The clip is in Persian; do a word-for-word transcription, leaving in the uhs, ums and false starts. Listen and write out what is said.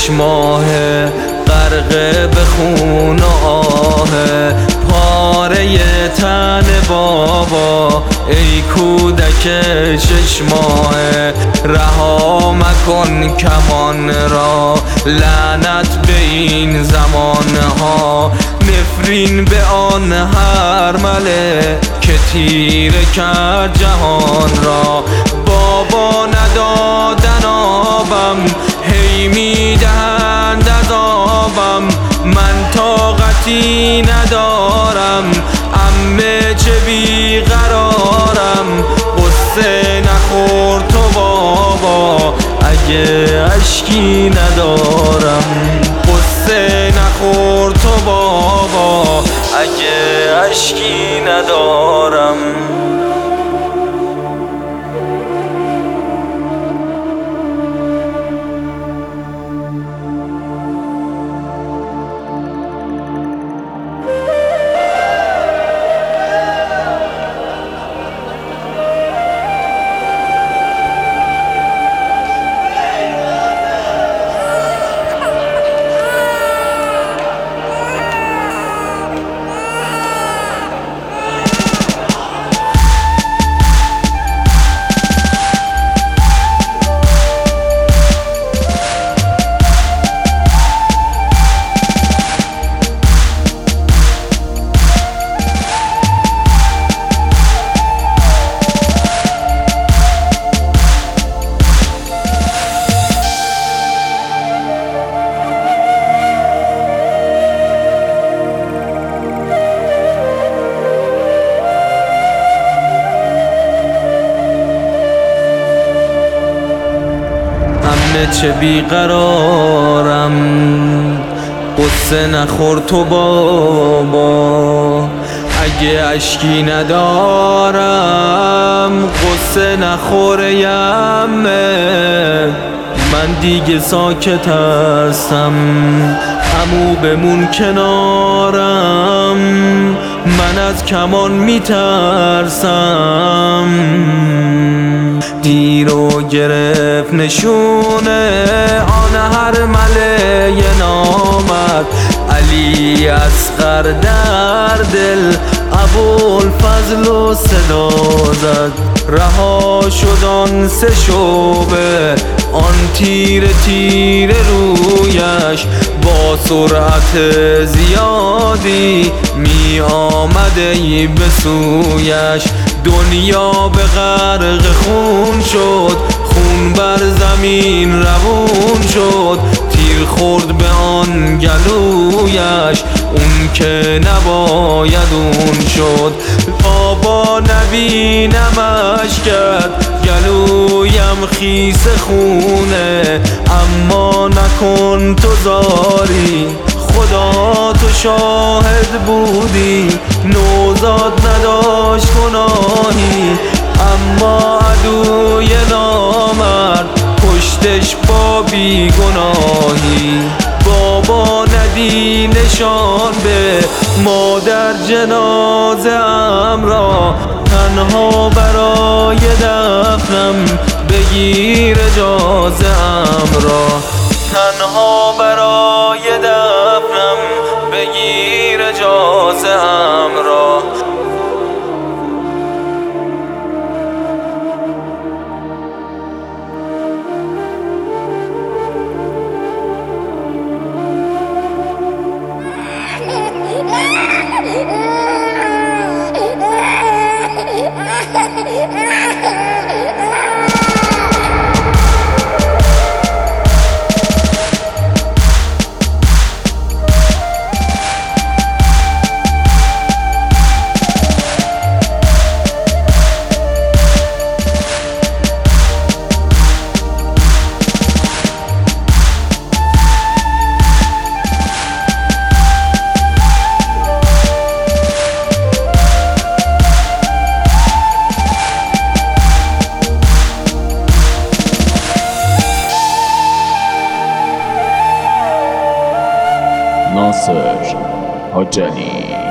ماه غرق به خون و آه، پاره تن بابا ای کودک شش ماه. رها مکن کمان را لعنت به این زمان ها، نفرین به آن هرمله که تیره کرد جهان را. بابا ندادن آبم هی میدهند عذابم، من طاقتی ندارم عمه چه بیقرارم. قصه نخور تو بابا اگه اشکی ندارم، قصه نخور تو بابا اگه اشکی ندارم. چه بیقرارم، قصه نخور تو بابا اگه اشکی ندارم، قصه نخور یمه من دیگه ساکت هستم. عمو بمون کنارم من از کمان میترسم. دیرو گرفت نشونه آن هرمله نامرد، علی اصغر در دل ابوالفضل و صدا زد. رها شد آن سه شعبه آن تیر تیر رویش، با سرعت زیادی می آمده به سویش. دنیا به غرق خون شد، خون بر زمین روون شد، تیر خورد به آن گلویش اون که نباید اون شد. بابا نبینمش کرد گلویم خیس خونه، اما نکن تو زاری خدا تو شاهد بودی، نوزاد نداشت گناهی اما عدوی نامرد کشتش با بیگناهی. بابا ندی نشان به مادر جنازه ام را، تنها برای دفنم بگیر اجازه ام را، تنها برای دفنم بگیر اجازه ام را. ناصر حجلی.